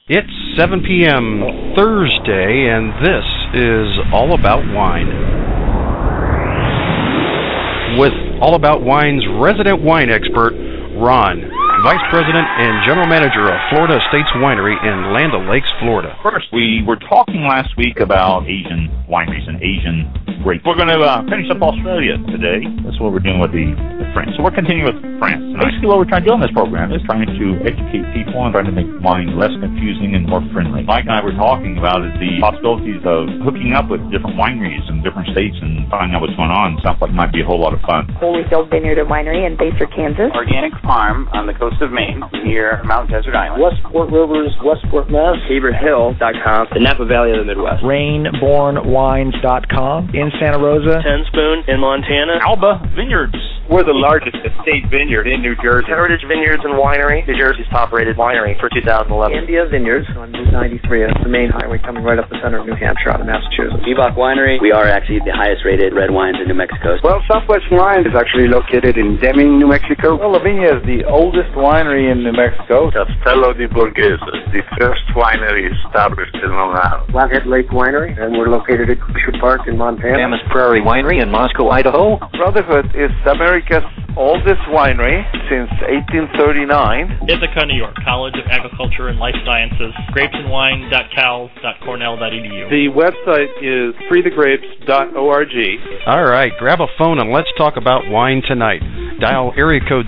It's 7 p.m. Thursday, and this is All About Wine. With All About Wine's resident wine expert, Ron, Vice President and General Manager of Florida Estates Winery in Land O'Lakes, Florida. First, we were talking last week about Asian wineries and Asian grapes. We're going to finish up Australia today. That's what we're doing with the France. So we're continuing with France. And basically what we're trying to do on this program is trying to educate people and trying to make wine less confusing and more friendly. Mike and I were talking about the possibilities of hooking up with different wineries in different states and finding out what's going on. Sounds like it might be a whole lot of fun. Holyfield Vineyard and Winery in Basehor, Kansas. Organic Farm on the coast of Maine near Mount Desert Island. Westport Rivers, Westport, Mass. HaverHill.com. The Napa Valley of the Midwest. RainbornWines.com in Santa Rosa. Ten Spoon in Montana. Alba Vineyards. We're the largest estate vineyard in New Jersey. Heritage Vineyards and Winery, New Jersey's top-rated winery for 2011. India Vineyards on Route 93. That's the main highway coming right up the center of New Hampshire out of Massachusetts. Bebach Winery. We are actually the highest-rated red wines in New Mexico. Well, Southwest Wine is actually located in Deming, New Mexico. Well, La Viña is the oldest winery in New Mexico. Castello di Borghese, the first winery established in Long Island. Flathead Lake Winery, and we're located at Glacier Park in Montana. Mammoth Prairie Winery in Moscow, Idaho. Brotherhood is America's oldest winery since 1839. Ithaca, New York, College of Agriculture and Life Sciences, grapesandwine.cal.cornell.edu. The website is freethegrapes.org. All right, grab a phone and let's talk about wine tonight. Dial area code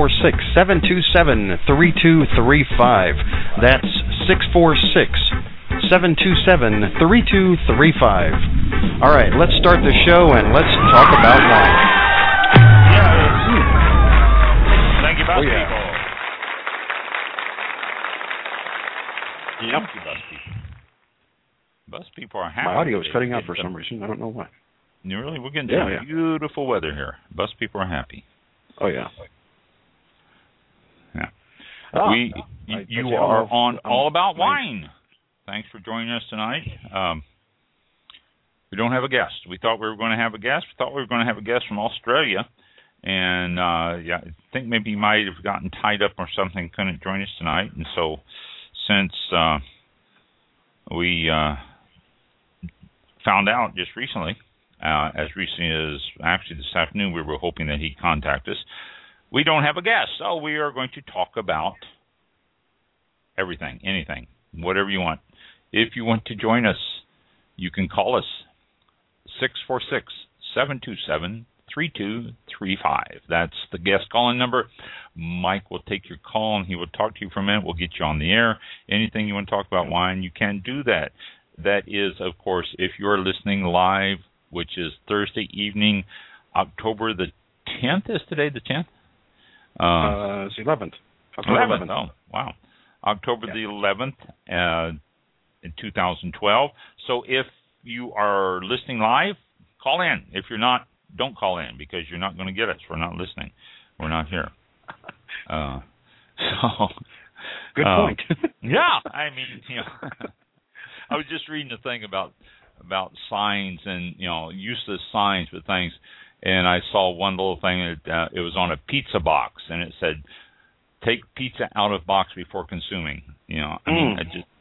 646-727-3235. That's 646-727-3235. All right, let's start the show and let's talk about wine. Thank you, Bus people. Yep. Thank you, Bus people. Bus people are happy. My audio is cutting out for some reason. I don't know why. Really? We're getting beautiful weather here. Bus people are happy. Oh, yeah. Yeah. Oh, you are on All About Wine. Thanks for joining us tonight. We don't have a guest. We thought we were going to have a guest. We thought we were going to have a guest from Australia. And I think maybe he might have gotten tied up or something, couldn't join us tonight. And so since we found out just recently, as recently as actually this afternoon, we were hoping that he'd contact us. We don't have a guest, so we are going to talk about everything, anything, whatever you want. If you want to join us, you can call us 646-727-3235. That's the guest calling number. Mike will take your call, and he will talk to you for a minute. We'll get you on the air. Anything you want to talk about wine, you can do that. That is, of course, if you're listening live, which is Thursday evening, October the 10th. Is today the 10th? It's 11th. October 11th. Oh, wow. October the 11th in 2012. So if you are listening live, call in. If you're not, don't call in because you're not going to get us. We're not listening. We're not here. Good point. Yeah, I mean, I was just reading a thing about signs and useless signs for things, and I saw one little thing that it was on a pizza box, and it said, "Take pizza out of box before consuming." I mean, I just.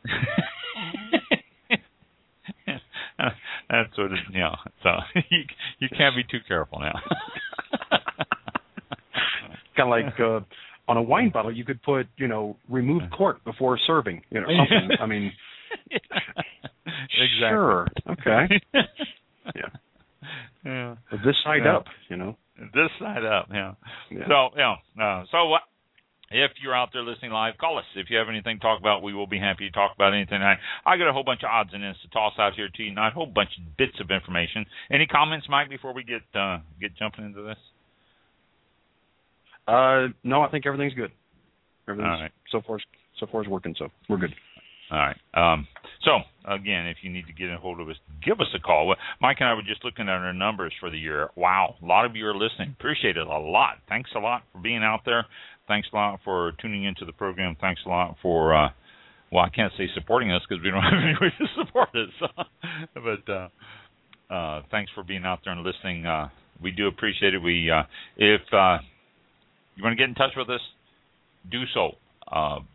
That's what it, so you can't be too careful now. Kind of like on a wine bottle, you could put, remove cork before serving, something. I mean, exactly. Sure, okay. Yeah. But this side up, This side up, yeah. So, so if you're out there listening live, call us. If you have anything to talk about, we will be happy to talk about anything. I got a whole bunch of odds and ends to toss out here to you tonight, a whole bunch of bits of information. Any comments, Mike, before we get jumping into this? No, I think everything's good. Everything's all right. So far is working, so we're good. All right. So, again, if you need to get a hold of us, give us a call. Well, Mike and I were just looking at our numbers for the year. Wow, a lot of you are listening. Appreciate it a lot. Thanks a lot for being out there. Thanks a lot for tuning into the program. Thanks a lot for, I can't say supporting us because we don't have any way to support us. But thanks for being out there and listening. We do appreciate it. If you want to get in touch with us, do so.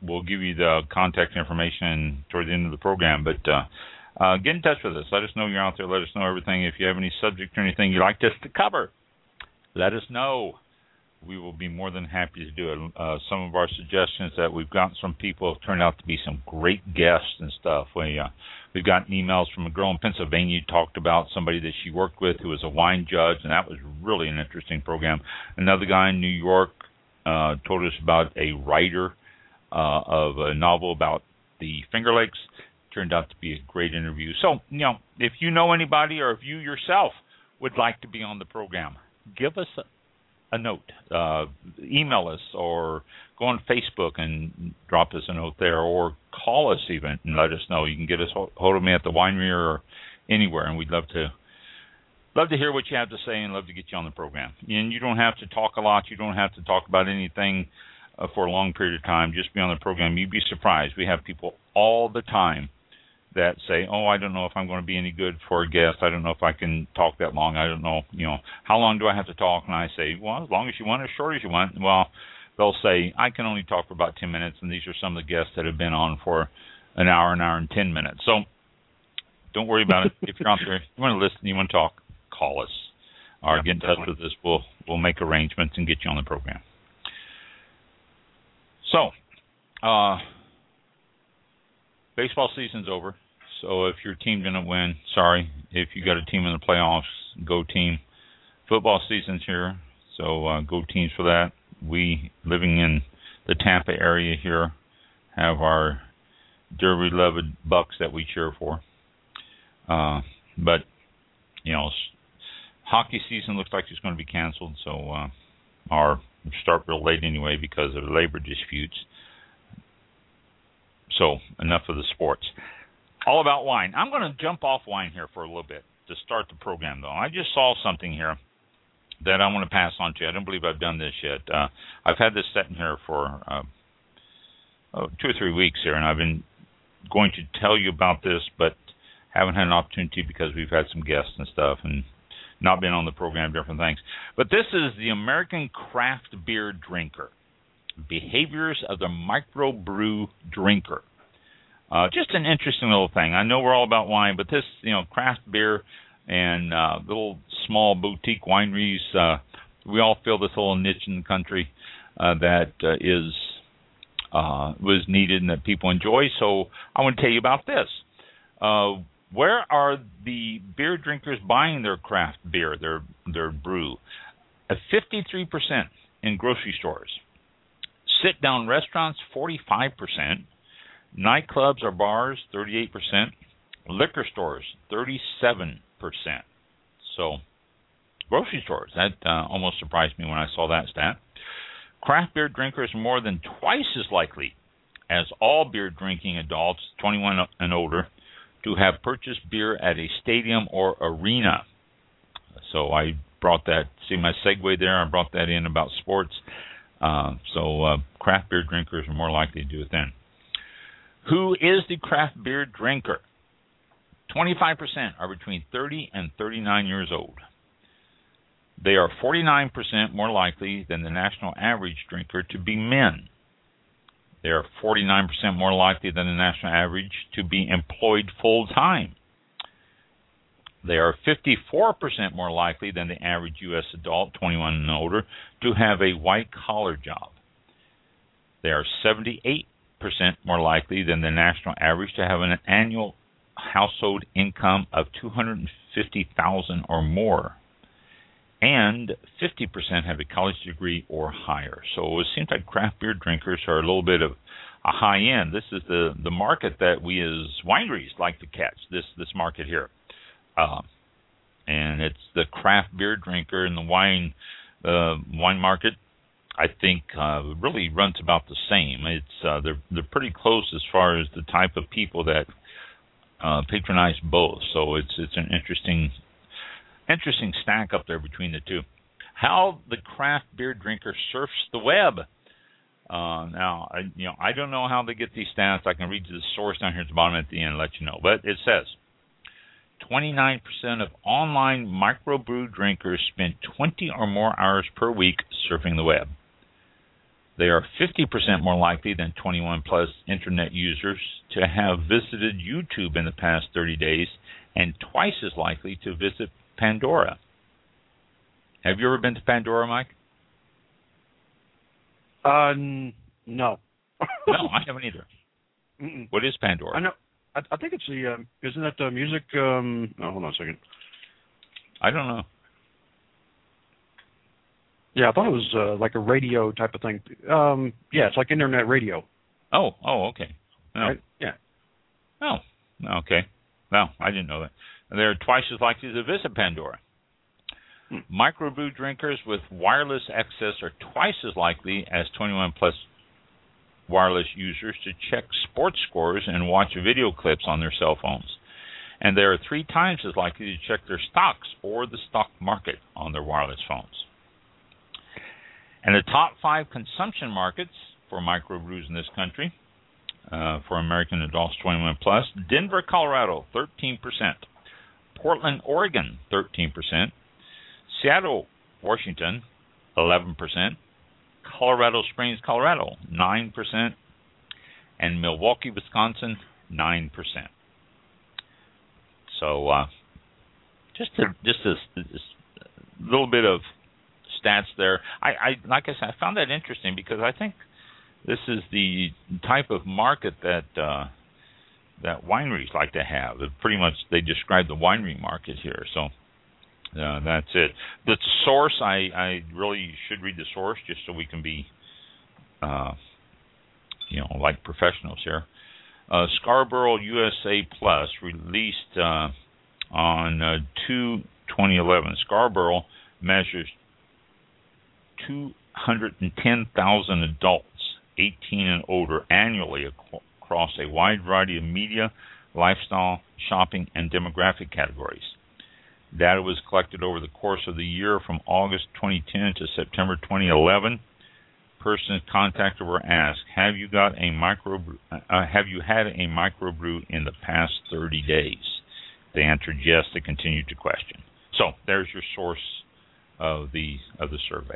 we'll give you the contact information toward the end of the program. But get in touch with us. Let us know you're out there. Let us know everything. If you have any subject or anything you'd like us to cover, let us know. We will be more than happy to do it. Some of our suggestions that we've gotten from people have turned out to be some great guests and stuff. We've gotten emails from a girl in Pennsylvania who talked about somebody that she worked with who was a wine judge, and that was really an interesting program. Another guy in New York told us about a writer of a novel about the Finger Lakes. Turned out to be a great interview. So, if you know anybody or if you yourself would like to be on the program, give us a note. Email us or go on Facebook and drop us a note there, or call us even and let us know. You can get us hold of me at the winery or anywhere, and we'd love to hear what you have to say and love to get you on the program. And you don't have to talk a lot. You don't have to talk about anything for a long period of time. Just be on the program. You'd be surprised. We have people all the time that say, I don't know if I'm going to be any good for a guest. I don't know if I can talk that long. I don't know, how long do I have to talk? And I say, well, as long as you want, as short as you want. Well, they'll say, I can only talk for about 10 minutes, and these are some of the guests that have been on for an hour and 10 minutes. So don't worry about it. If you're out there, you want to listen, you want to talk, call us or get in touch with us. We'll make arrangements and get you on the program. So, baseball season's over. So if your team didn't win, sorry. If you got a team in the playoffs, go team. Football season's here, so go teams for that. We, living in the Tampa area here, have our dearly beloved Bucks that we cheer for. But, hockey season looks like it's going to be canceled, so our start real late anyway because of labor disputes. So, enough of the sports. All about wine. I'm going to jump off wine here for a little bit to start the program, though. I just saw something here that I want to pass on to you. I don't believe I've done this yet. I've had this sitting here for 2 or 3 weeks here, and I've been going to tell you about this, but haven't had an opportunity because we've had some guests and stuff and not been on the program, different things. But this is the American Craft Beer Drinker. Behaviors of the Microbrew Drinker. Just an interesting little thing. I know we're all about wine, but this, craft beer and little small boutique wineries, we all feel this little niche in the country that was needed and that people enjoy. So I want to tell you about this. Where are the beer drinkers buying their craft beer, their brew? 53% in grocery stores. Sit-down restaurants, 45%. Nightclubs or bars, 38%. Liquor stores, 37%. So, grocery stores, that almost surprised me when I saw that stat. Craft beer drinkers are more than twice as likely as all beer drinking adults 21 and older to have purchased beer at a stadium or arena. So I brought that, see my segue there, I brought that in about sports. So craft beer drinkers are more likely to do it then. Who is the craft beer drinker? 25% are between 30 and 39 years old. They are 49% more likely than the national average drinker to be men. They are 49% more likely than the national average to be employed full-time. They are 54% more likely than the average U.S. adult, 21 and older, to have a white-collar job. They are 78% more likely than the national average to have an annual household income of $250,000 or more. And 50% have a college degree or higher. So it seems like craft beer drinkers are a little bit of a high end. This is the market that we as wineries like to catch, this market here. And it's the craft beer drinker and the wine market, I think, really runs about the same. It's they're pretty close as far as the type of people that patronize both. So it's an interesting stack up there between the two. How the craft beer drinker surfs the web. Now, I don't know how they get these stats. I can read you the source down here at the bottom at the end and let you know. But it says 29% of online microbrew drinkers spend 20 or more hours per week surfing the web. They are 50% more likely than 21-plus Internet users to have visited YouTube in the past 30 days and twice as likely to visit Pandora. Have you ever been to Pandora, Mike? No. No, I haven't either. Mm-mm. What is Pandora? I know. I think it's the. Isn't that the music? Oh, hold on a second. I don't know. Yeah, I thought it was like a radio type of thing. Yeah, it's like internet radio. Oh, okay. No. Right? Yeah. Oh, okay. No, I didn't know that. They're twice as likely to visit Pandora. Microbrew drinkers with wireless access are twice as likely as 21-plus wireless users to check sports scores and watch video clips on their cell phones. And they are 3 times as likely to check their stocks or the stock market on their wireless phones. And the top 5 consumption markets for microbrews in this country, for American adults 21 plus: Denver, Colorado, 13%; Portland, Oregon, 13%; Seattle, Washington, 11%; Colorado Springs, Colorado, 9%; and Milwaukee, Wisconsin, 9%. So, just a little bit of stats there. I like I said, I found that interesting because I think this is the type of market that that wineries like to have. Pretty much, they describe the winery market here. So that's it. The source, I really should read the source just so we can be, like professionals here. Scarborough USA Plus released on 2/2011. Scarborough measures 210,000 adults 18 and older annually across a wide variety of media, lifestyle, shopping, and demographic categories. Data was collected over the course of the year from August 2010 to September 2011. Persons contacted were asked, have you had a microbrew in the past 30 days? They answered yes. They continued to question. So there's your source of the survey.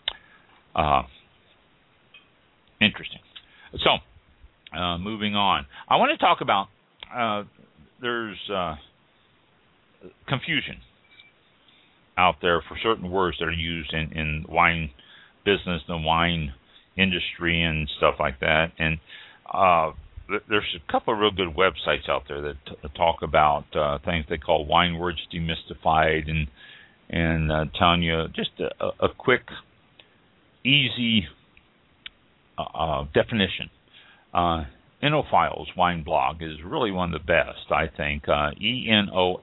Interesting. So, moving on. I want to talk about there's confusion out there for certain words that are used in wine business, the wine industry, and stuff like that. And there's a couple of real good websites out there that talk about things they call Wine Words Demystified, and telling you just a quick, easy definition. Enophiles Wine Blog is really one of the best, I think. Enofylz,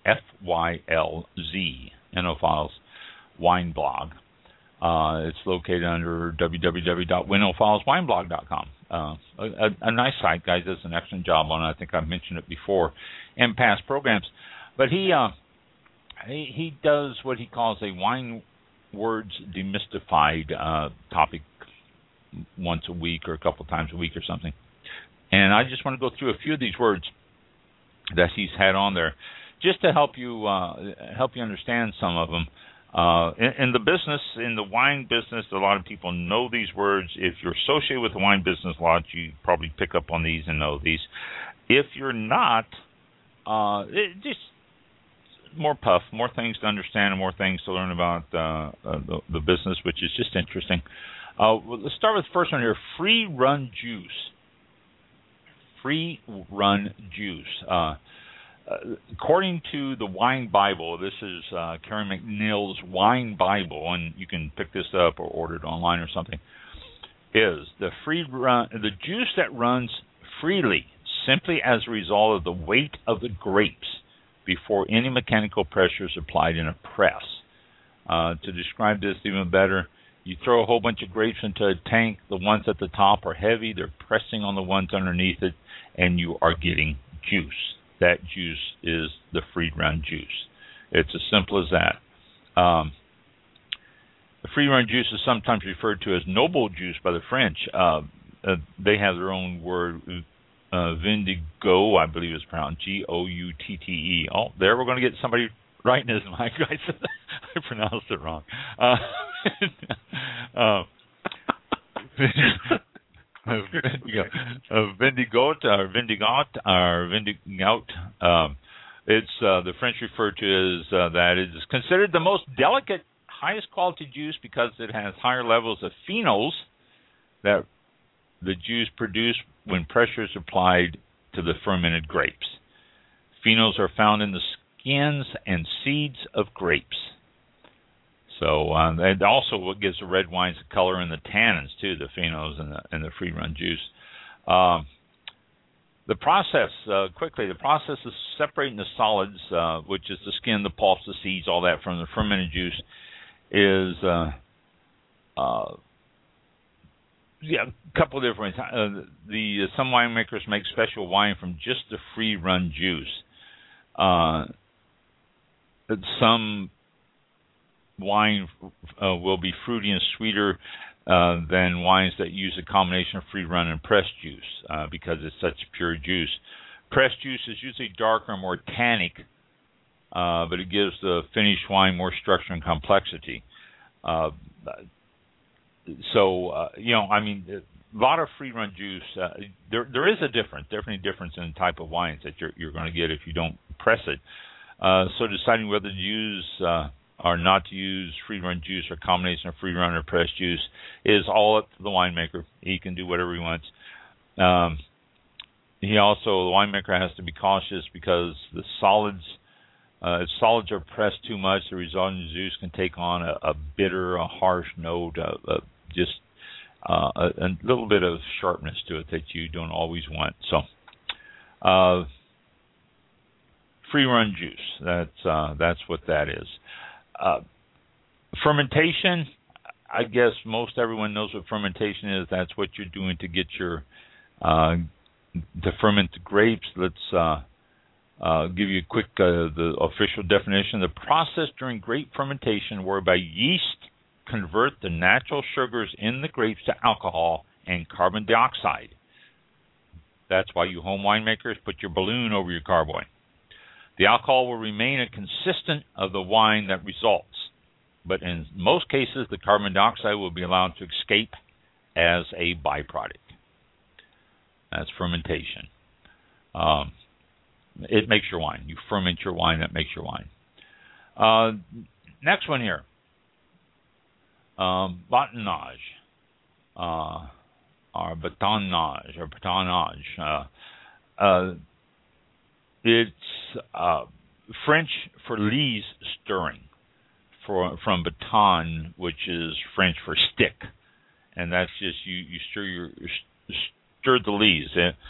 Enophiles Wine Blog. It's located under www.winophileswineblog.com. A nice site. Guy does an excellent job on it. I think I've mentioned it before in past programs. But he does what he calls a Wine Words Demystified topic once a week or a couple times a week or something. And I just want to go through a few of these words that he's had on there, just to help you understand some of them. In the business, in the wine business, a lot of people know these words. If you're associated with the wine business a lot, you probably pick up on these and know these. If you're not, just more puff, more things to understand and more things to learn about the business, which is just interesting. Let's start with the first one here, free run juice. Free run juice. According to the Wine Bible, this is Kerry McNeil's Wine Bible, and you can pick this up or order it online or something, is the juice that runs freely simply as a result of the weight of the grapes before any mechanical pressure is applied in a press. To describe this even better, you throw a whole bunch of grapes into a tank. The ones at the top are heavy. They're pressing on the ones underneath it, and you are getting juice. That juice is the free-run juice. It's as simple as that. The free-run juice is sometimes referred to as noble juice by the French. They have their own word, vindigo, I believe it's pronounced, Goutte. Oh, there, we're going to get somebody writing this. My guy said I pronounced it wrong. Vindigout. It's the French refer to as that it is considered the most delicate, highest quality juice because it has higher levels of phenols that the juice produced when pressure is applied to the fermented grapes. Phenols are found in the skins and seeds of grapes. So, and also what gives the red wines the color and the tannins too, the phenols and the free-run juice. The process, quickly, the process of separating the solids, which is the skin, the pulps, the seeds, all that from the fermented juice, is a couple of different ways. Some winemakers make special wine from just the free-run juice. Some wine will be fruity and sweeter than wines that use a combination of free-run and pressed juice because it's such pure juice. Pressed juice is usually darker and more tannic, but it gives the finished wine more structure and complexity. A lot of free-run juice. There is a definitely difference in the type of wines that you're going to get if you don't press it. So deciding whether to use or not to use free-run juice or combination of free-run or pressed juice is all up to the winemaker. He can do whatever he wants. The winemaker has to be cautious because the solids, if solids are pressed too much, the resulting juice can take on a bitter, a harsh note, just a little bit of sharpness to it that you don't always want. So, free-run juice, that's what that is. Fermentation, I guess most everyone knows what fermentation is. That's what you're doing to get your to ferment the grapes. Let's give you a quick the official definition. The process during grape fermentation whereby yeast convert the natural sugars in the grapes to alcohol and carbon dioxide. That's why you home winemakers put your balloon over your carboy. The alcohol will remain a consistent of the wine that results, but in most cases, the carbon dioxide will be allowed to escape as a byproduct. That's fermentation. It makes your wine. You ferment your wine, that makes your wine. Next one here. Batonnage. Or batonnage. It's French for lees stirring, from baton, which is French for stick, and that's just you stir the lees.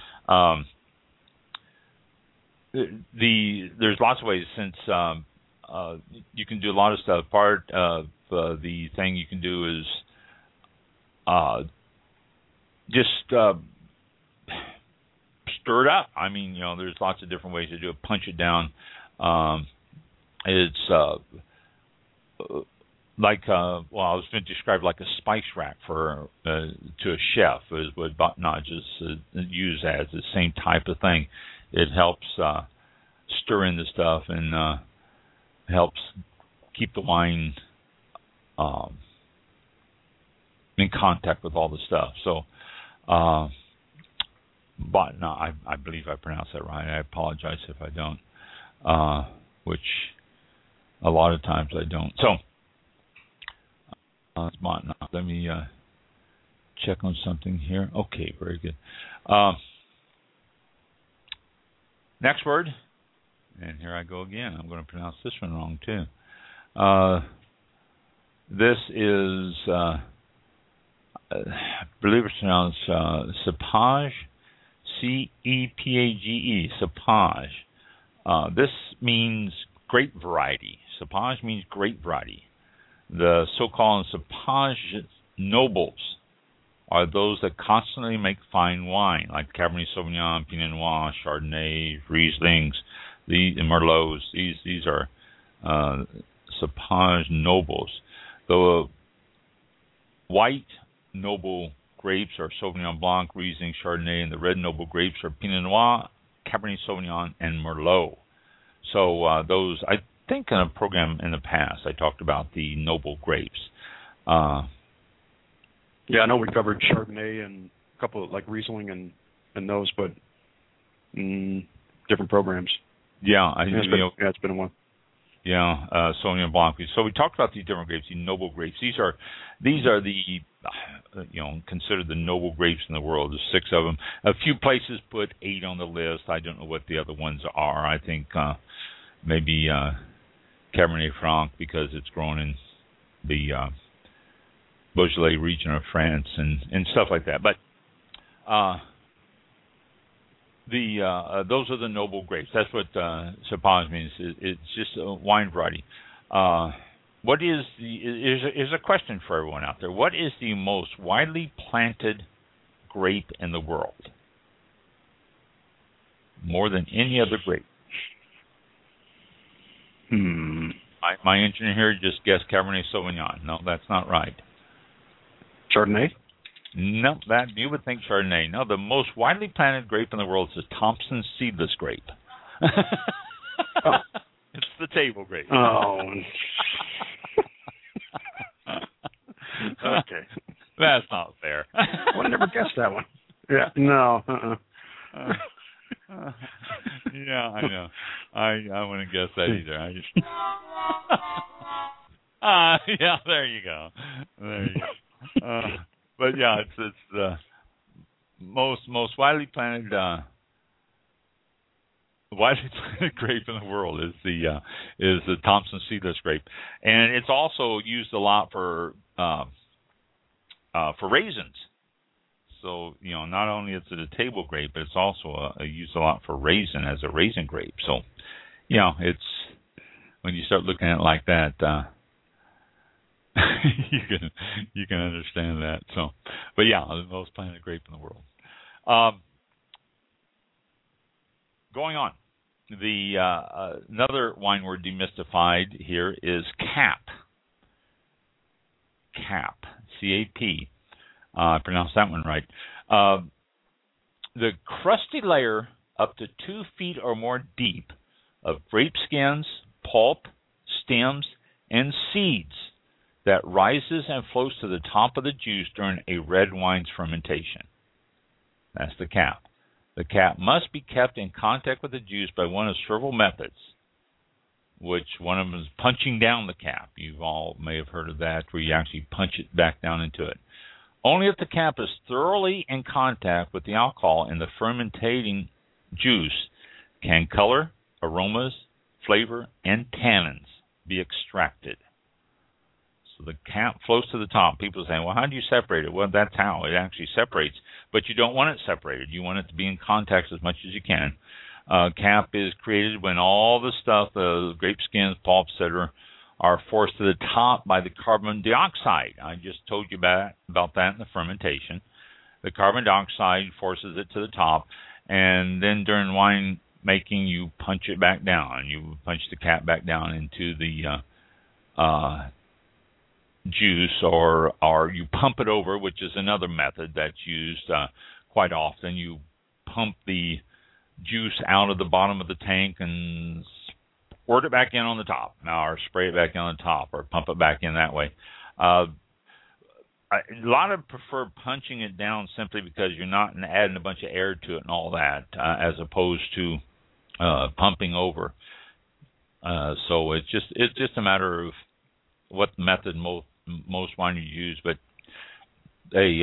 There's lots of ways since you can do a lot of stuff. Part of the thing you can do is just stir it up. I mean, there's lots of different ways to do it. Punch it down. It's like, I was going to describe like a spice rack to a chef is what batonnage is used as. The same type of thing. It helps stir in the stuff and helps keep the wine in contact with all the stuff. So, I believe I pronounced that right. I apologize if I don't, which a lot of times I don't. So, let me check on something here. Okay, very good. Next word, and here I go again. I'm going to pronounce this one wrong too. This is, I believe it's pronounced cepage. C-E-P-A-G-E, cepage. This means grape variety. Cepage means grape variety. The so-called cepage nobles are those that constantly make fine wine, like Cabernet Sauvignon, Pinot Noir, Chardonnay, Rieslings, and Merlots. These are cepage nobles. The white noble grapes are Sauvignon Blanc, Riesling, Chardonnay, and the red noble grapes are Pinot Noir, Cabernet Sauvignon, and Merlot. So those, I think in a program in the past, I talked about the noble grapes. Yeah, I know we covered Chardonnay and a couple of like Riesling and those, but different programs. Yeah, it's been a while. Yeah, Sauvignon Blanc. So we talked about these different grapes, these noble grapes. These are the considered the noble grapes in the world. There's 6 of them. A few places put 8 on the list. I don't know what the other ones are. I think maybe Cabernet Franc, because it's grown in the Beaujolais region of France and stuff like that. But those are the noble grapes. That's what Cepage means. It's just a wine variety. What is is a question for everyone out there. What is the most widely planted grape in the world? More than any other grape. My engineer here just guessed Cabernet Sauvignon. No, that's not right. Chardonnay? No, that you would think Chardonnay. No, the most widely planted grape in the world is Thompson seedless grape. It's the table grape. Oh. Okay. That's not fair. I would never guessed that one. Yeah. No. Yeah, I know. I wouldn't guess that either. I just. Yeah, there you go. But yeah, it's the most widely planted grape in the world is the Thompson seedless grape, and it's also used a lot for raisins. So not only is it a table grape, but it's also used a lot for raisin as a raisin grape. So it's when you start looking at it like that, you can understand that. So, but yeah, the most planted grape in the world. Going on, another wine word demystified here is cap. Cap, C-A-P. I pronounced that one right. The crusty layer up to 2 feet or more deep of grape skins, pulp, stems, and seeds that rises and floats to the top of the juice during a red wine's fermentation. That's the cap. The cap must be kept in contact with the juice by one of several methods, which one of them is punching down the cap. You all may have heard of that, where you actually punch it back down into it. Only if the cap is thoroughly in contact with the alcohol in the fermentating juice can color, aromas, flavor, and tannins be extracted. So the cap floats to the top. People are saying, well, how do you separate it? Well, that's how it actually separates. But you don't want it separated. You want it to be in contact as much as you can. Cap is created when all the stuff, the grape skins, pulp, etc., are forced to the top by the carbon dioxide. I just told you about that in the fermentation. The carbon dioxide forces it to the top, and then during wine making, you punch it back down. You punch the cap back down into the juice, or you pump it over, which is another method that's used quite often. You pump the juice out of the bottom of the tank and squirt it back in on the top, or spray it back in on the top, or pump it back in that way. A lot of prefer punching it down simply because you're not adding a bunch of air to it and all that, as opposed to pumping over. So it's just a matter of what method most wineries use, but they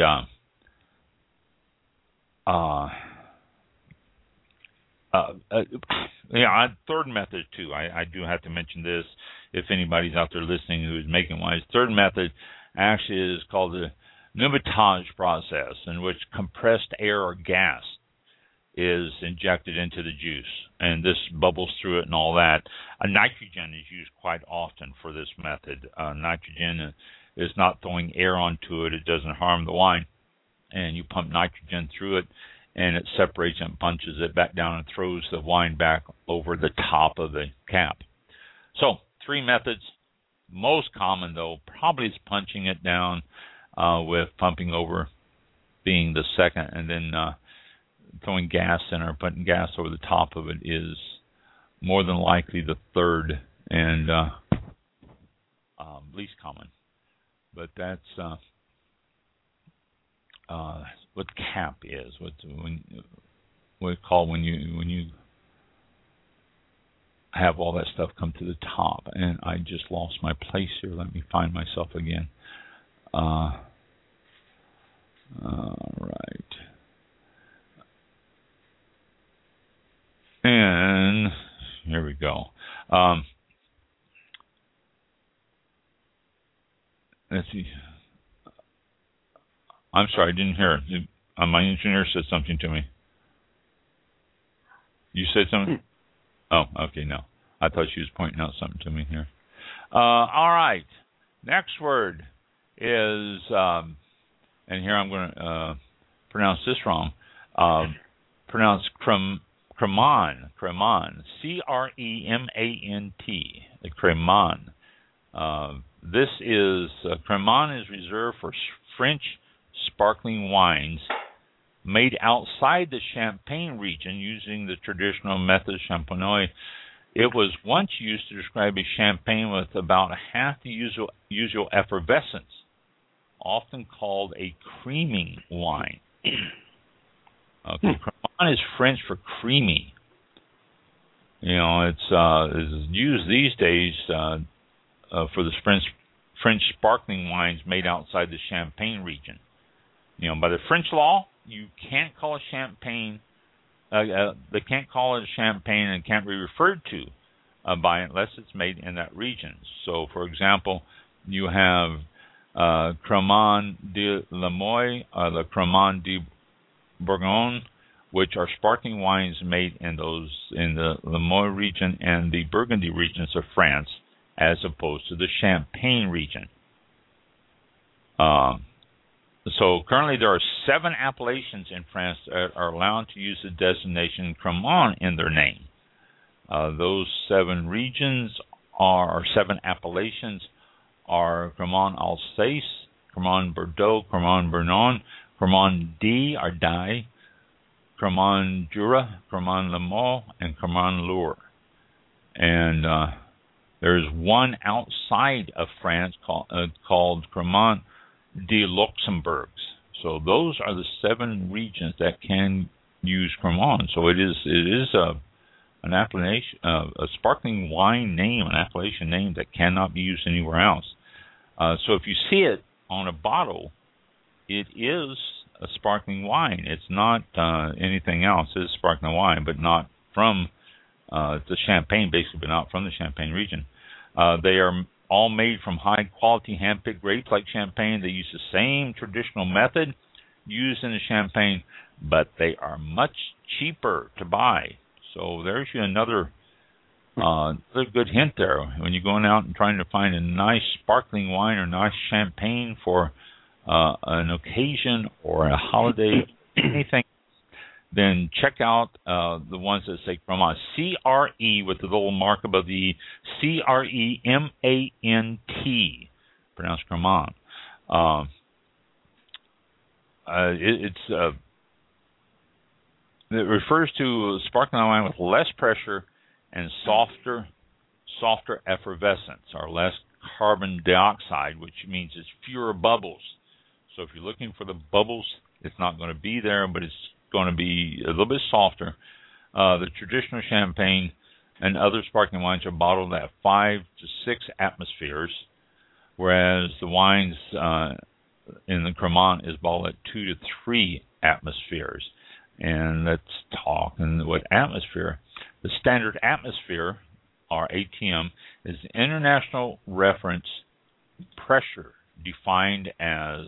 third method too. I do have to mention this if anybody's out there listening who is making wines. Third method actually is called the pneumatage process, in which compressed air or gas is injected into the juice, and this bubbles through it and all that. Nitrogen is used quite often for this method. Nitrogen is not throwing air onto it. It doesn't harm the wine, and you pump nitrogen through it, and it separates and punches it back down and throws the wine back over the top of the cap. So 3 methods. Most common, though, probably is punching it down, with pumping over being the second, and then throwing gas in or putting gas over the top of it is more than likely the third and least common. But that's what cap is, what it's called when you have all that stuff come to the top. And I just lost my place here. Let me find myself again. All right. And here we go. Let's see. I'm sorry, I didn't hear it. My engineer said something to me. You said something? Oh, okay, no. I thought she was pointing out something to me here. All right. Next word is, and here I'm going to pronounce this wrong, pronounce Cremant, C-R-E-M-A-N-T, the Cremant. This is, Cremant is reserved for French sparkling wines made outside the Champagne region using the traditional method champenois. It was once used to describe a champagne with about half the usual effervescence, often called a creaming wine. Okay, Cremant is French for creamy. You know, it's used these days for the French sparkling wines made outside the Champagne region. You know, by the French law, you can't call a champagne. They can't call it a champagne and can't be referred to by it unless it's made in that region. So, for example, you have Cremant de Lamoille, the Cremant de Bourgogne, which are sparkling wines made in the Lamoille region and the Burgundy regions of France, as opposed to the Champagne region. So currently there are 7 appellations in France that are allowed to use the designation Cremant in their name. Those 7 regions are 7 appellations are Cremant Alsace, Cremant Bordeaux, Cremant Bernon, Cremant D or Die, Cremant Jura, Cremant Limousin, and Cremant Loire. And there's one outside of France called Cremant de Luxembourg. So those are the 7 regions that can use Cremant. So it is an appellation, a sparkling wine name, an appellation name that cannot be used anywhere else. So if you see it on a bottle, it is a sparkling wine. It's not anything else. It is sparkling wine, but not from the Champagne, basically, but not from the Champagne region. They are all made from high-quality hand-picked grapes like Champagne. They use the same traditional method used in the Champagne, but they are much cheaper to buy. So there's another good hint there. When you're going out and trying to find a nice sparkling wine or nice champagne for an occasion or a holiday, anything, then check out the ones that say Cremant. C-R-E with the little mark above the E. C-R-E-M-A-N-T. Pronounced Cremant. It refers to sparkling wine with less pressure and softer effervescence, or less carbon dioxide, which means it's fewer bubbles. So if you're looking for the bubbles, it's not going to be there, but it's going to be a little bit softer. The traditional Champagne and other sparkling wines are bottled at 5 to 6 atmospheres, whereas the wines in the Cremant is bottled at 2 to 3 atmospheres. And let's talk and what atmosphere. The standard atmosphere, or ATM, is the international reference pressure, defined as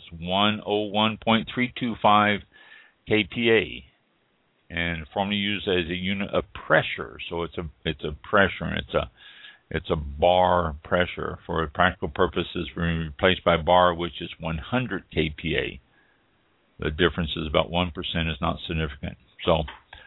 101.325 kPa, and formerly used as a unit of pressure. So it's a pressure, and it's a bar pressure. For practical purposes, we're replaced by bar, which is 100 kPa. The difference is about 1%, is not significant. So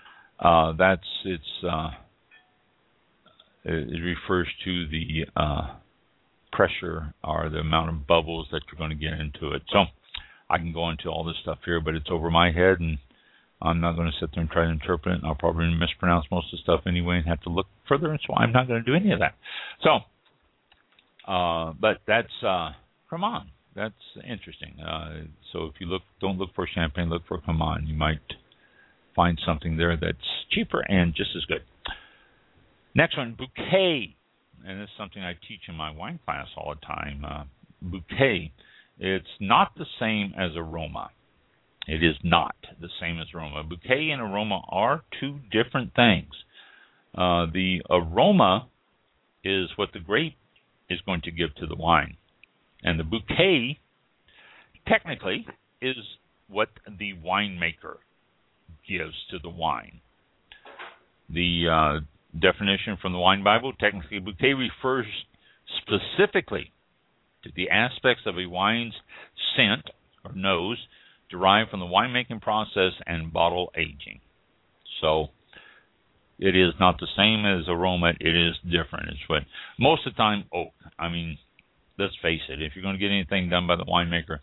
it refers to the pressure or the amount of bubbles that you're going to get into it. So I can go into all this stuff here, but it's over my head, and I'm not going to sit there and try to interpret it, and I'll probably mispronounce most of the stuff anyway and have to look further, and so I'm not going to do any of that. So, but that's Cremant. That's interesting. So if you don't look for champagne, look for Cremant. You might find something there that's cheaper and just as good. Next one, bouquet. And this is something I teach in my wine class all the time. Bouquet. It's not the same as aroma. It is not the same as aroma. Bouquet and aroma are two different things. The aroma is what the grape is going to give to the wine. And the bouquet, technically, is what the winemaker gives to the wine. The definition from the Wine Bible, technically, bouquet refers specifically to the aspects of a wine's scent or nose derived from the winemaking process and bottle aging. So it is not the same as aroma. It is different. It's what most of the time oak. I mean, let's face it. If you're going to get anything done by the winemaker,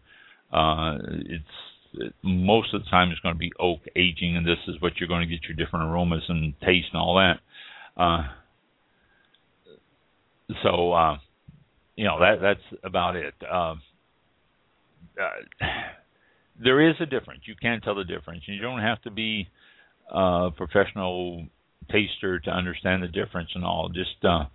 most of the time it's going to be oak aging, and this is what you're going to get your different aromas and taste and all that. That's about it. There is a difference. You can tell the difference. You don't have to be a professional taster to understand the difference and all. Just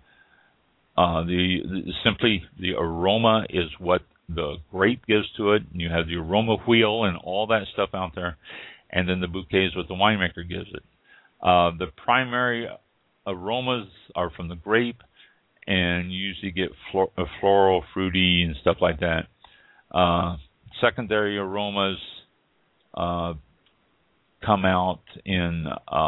simply the aroma is what the grape gives to it. You have the aroma wheel and all that stuff out there, and then the bouquet is what the winemaker gives it. The primary aromas are from the grape, and you usually get floral, fruity, and stuff like that. Secondary aromas come out in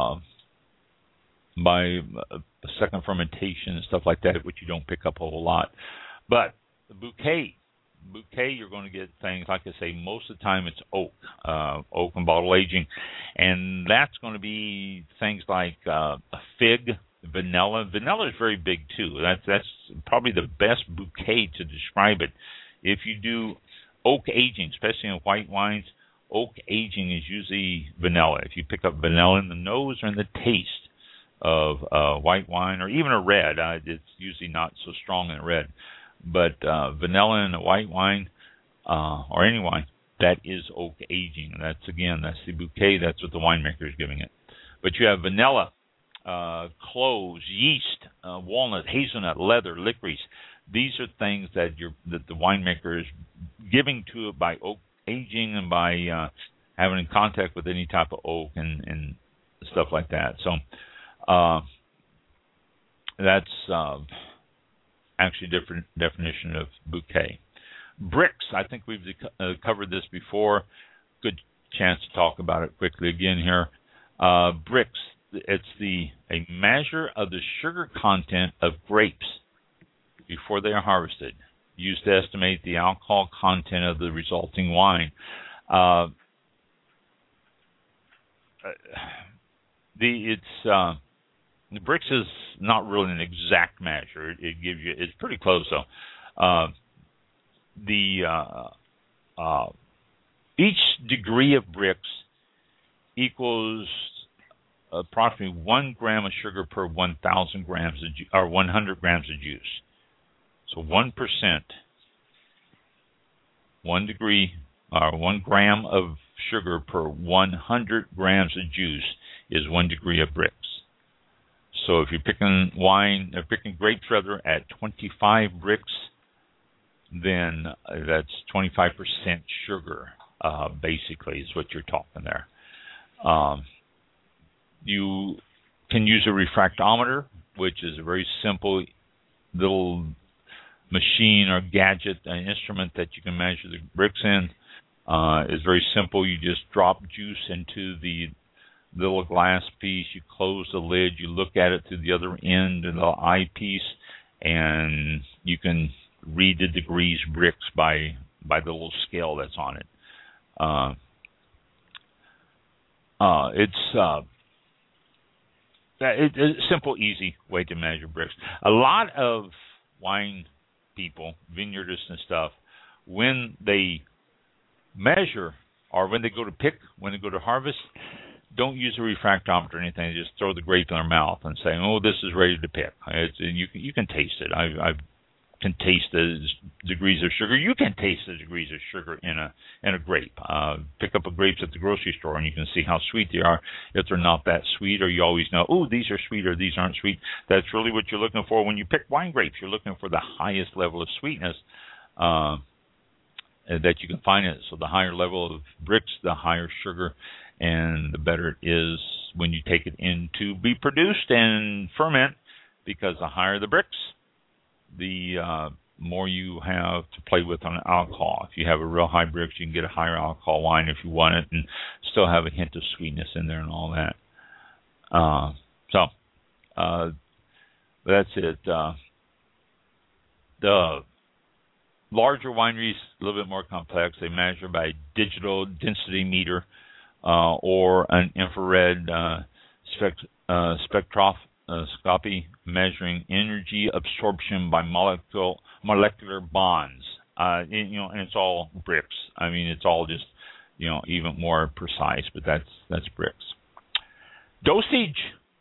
by second fermentation and stuff like that, which you don't pick up a whole lot. But the bouquet, you're going to get things, like I say, most of the time it's oak and bottle aging, and that's going to be things like a fig, vanilla. Vanilla is very big too. That's probably the best bouquet to describe it. If you do oak aging, especially in white wines, oak aging is usually vanilla. If you pick up vanilla in the nose or in the taste of white wine or even a red, it's usually not so strong in a red. But vanilla in a white wine or any wine, that is oak aging. That's the bouquet. That's what the winemaker is giving it. But you have vanilla, cloves, yeast, walnut, hazelnut, leather, licorice. These are things that the winemaker is giving to it by oak aging and by having in contact with any type of oak and stuff like that. So that's actually a different definition of bouquet. Brix, I think we've covered this before. Good chance to talk about it quickly again here. Brix, it's a measure of the sugar content of grapes before they are harvested, used to estimate the alcohol content of the resulting wine. The Brix is not really an exact measure. It gives you, it's pretty close though. Each degree of Brix equals approximately 1 gram of sugar per 1,000 grams or 100 grams of juice. So 1%, 1 degree or 1 gram of sugar per 100 grams of juice is 1 degree of Brix. So if you're picking grapes rather at 25 Brix, then that's 25% sugar, basically, is what you're talking there. You can use a refractometer, which is a very simple little machine or gadget, an instrument that you can measure the Brix in. It's very simple. You just drop juice into the little glass piece, you close the lid, you look at it through the other end of the eyepiece, and you can read the degrees Brix by the little scale that's on it. It's a simple, easy way to measure Brix. A lot of wine people, vineyardists and stuff, when they measure or when they go to harvest, don't use a refractometer or anything. Just throw the grape in their mouth and say, "Oh, this is ready to pick." You can taste it. I've can taste the degrees of sugar. You can taste the degrees of sugar in a grape. Pick up grapes at the grocery store, and you can see how sweet they are. If they're not that sweet, or you always know, oh, these are sweet or these aren't sweet. That's really what you're looking for when you pick wine grapes. You're looking for the highest level of sweetness that you can find it. So the higher level of Brix, the higher sugar, and the better it is when you take it in to be produced and ferment, because the higher the Brix, the more you have to play with on alcohol. If you have a real high Brix, you can get a higher alcohol wine if you want it, and still have a hint of sweetness in there and all that. That's it. The larger wineries, a little bit more complex. They measure by digital density meter or an infrared spectroscopy, measuring energy absorption by molecular bonds. And it's all Brix. I mean, it's all just even more precise, but that's Brix. Dosage.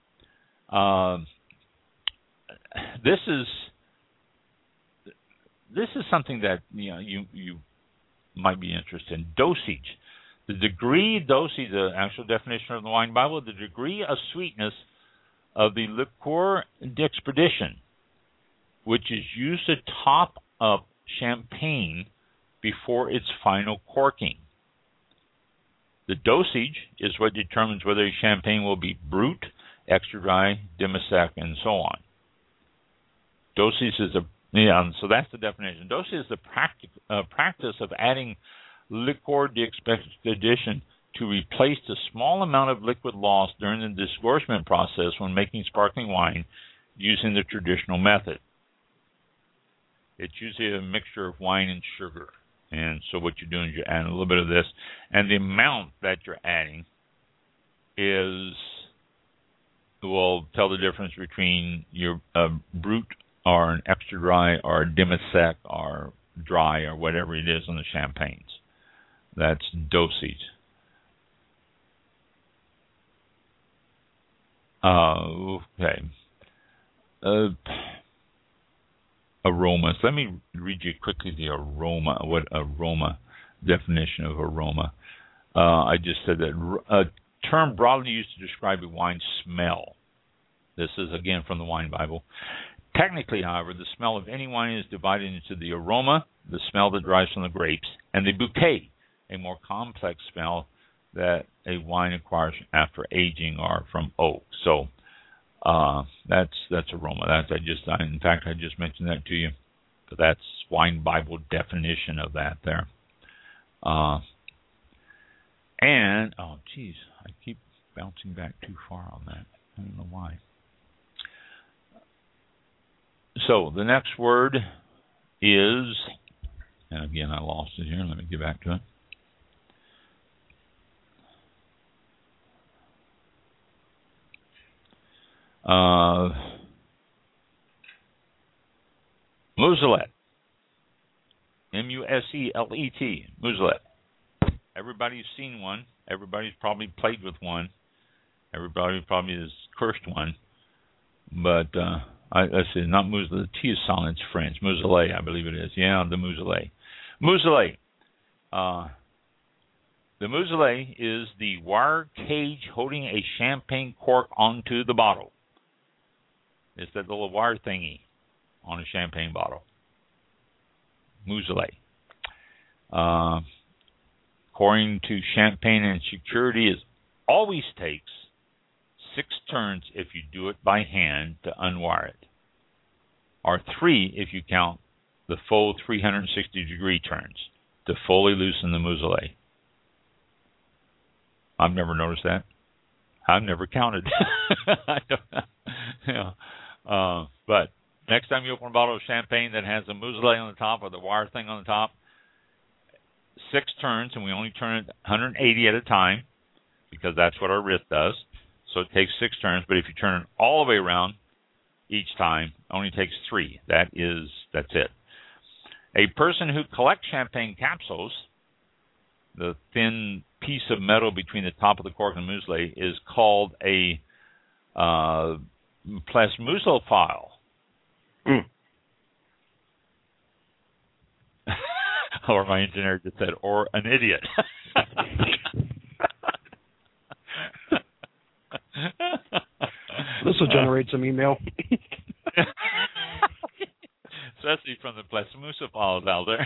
This is something that you might be interested in. Dosage. The degree dosage, the actual definition of the Wine Bible, the degree of sweetness of the liqueur d'expedition, which is used to top up champagne before its final corking. The dosage is what determines whether a champagne will be brut, extra dry, demi-sec, and so on. Dosage is so that's the definition. Dosage is the practice of adding liqueur d'expedition to replace the small amount of liquid lost during the disgorgement process when making sparkling wine using the traditional method. It's usually a mixture of wine and sugar. And so what you're doing is you're adding a little bit of this. And the amount that you're adding will tell the difference between your brut or an extra dry or a demi-sec or dry or whatever it is on the champagnes. That's dosage. Okay. Aromas. Let me read you quickly the aroma. What aroma? Definition of aroma. I just said that a term broadly used to describe a wine's smell. This is again from the Wine Bible. Technically, however, the smell of any wine is divided into the aroma, the smell that derives from the grapes, and the bouquet, a more complex smell that a wine acquires after aging or from oak. So that's aroma. In fact, I just mentioned that to you. But that's Wine Bible definition of that there. And I keep bouncing back too far on that. I don't know why. So the next word is, and again I lost it here. Let me get back to it. Muselet. M-U-S-E-L-E-T. Muselet. Everybody's seen one. Everybody's probably played with one. Everybody probably has cursed one. But let's see, not Muselet. The T is silent. It's French. Muselet, I believe it is. Yeah, the Muselet. Muselet. The Muselet is the wire cage holding a champagne cork onto the bottle. It's that little wire thingy on a champagne bottle. Muselet. According to Champagne and Security, always takes 6 turns if you do it by hand to unwire it, or 3 if you count the full 360-degree turns to fully loosen the Muselet. I've never noticed that. I've never counted. I don't, but next time you open a bottle of champagne that has a Muselet on the top or the wire thing on the top, 6 turns, and we only turn it 180 at a time because that's what our wrist does. So it takes 6 turns, but if you turn it all the way around each time, it only takes 3. That's it. A person who collects champagne capsules, the thin piece of metal between the top of the cork and Muselet, is called a plasmusophile. Or my engineer just said, or an idiot. This will generate some email. Especially from the Plasmusophiles out there.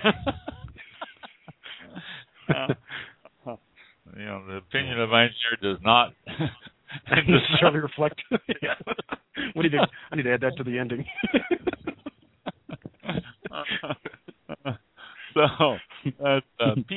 The opinion of my engineer does not necessarily reflect. Yeah. I need to add that to the ending. So that's